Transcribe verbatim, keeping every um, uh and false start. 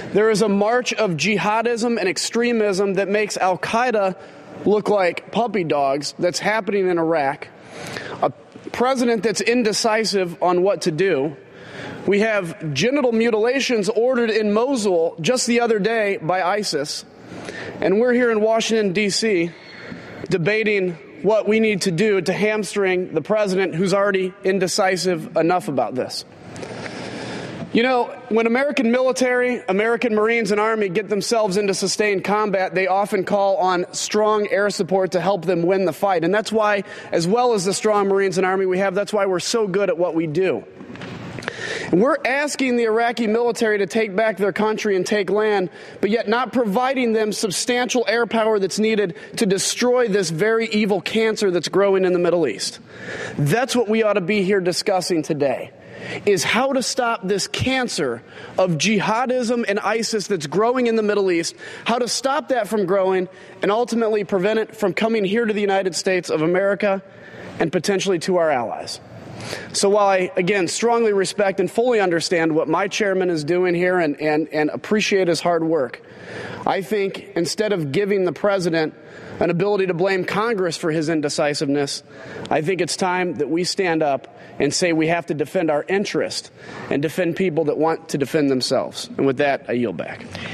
There is a march of jihadism and extremism that makes al-Qaeda look like puppy dogs that's happening in Iraq. A president that's indecisive on what to do. We have genital mutilations ordered in Mosul just the other day by ISIS. And we're here in Washington, D C, debating what we need to do to hamstring the president who's already indecisive enough about this. You know, when American military, American Marines and Army get themselves into sustained combat, they often call on strong air support to help them win the fight. And that's why, as well as the strong Marines and Army we have, that's why we're so good at what we do. And we're asking the Iraqi military to take back their country and take land, but yet not providing them substantial air power that's needed to destroy this very evil cancer that's growing in the Middle East. That's what we ought to be here discussing today, is how to stop this cancer of jihadism and ISIS that's growing in the Middle East, how to stop that from growing and ultimately prevent it from coming here to the United States of America and potentially to our allies. So while I, again, strongly respect and fully understand what my chairman is doing here and, and, and appreciate his hard work, I think instead of giving the president an ability to blame Congress for his indecisiveness, I think it's time that we stand up and say we have to defend our interest and defend people that want to defend themselves. And with that, I yield back.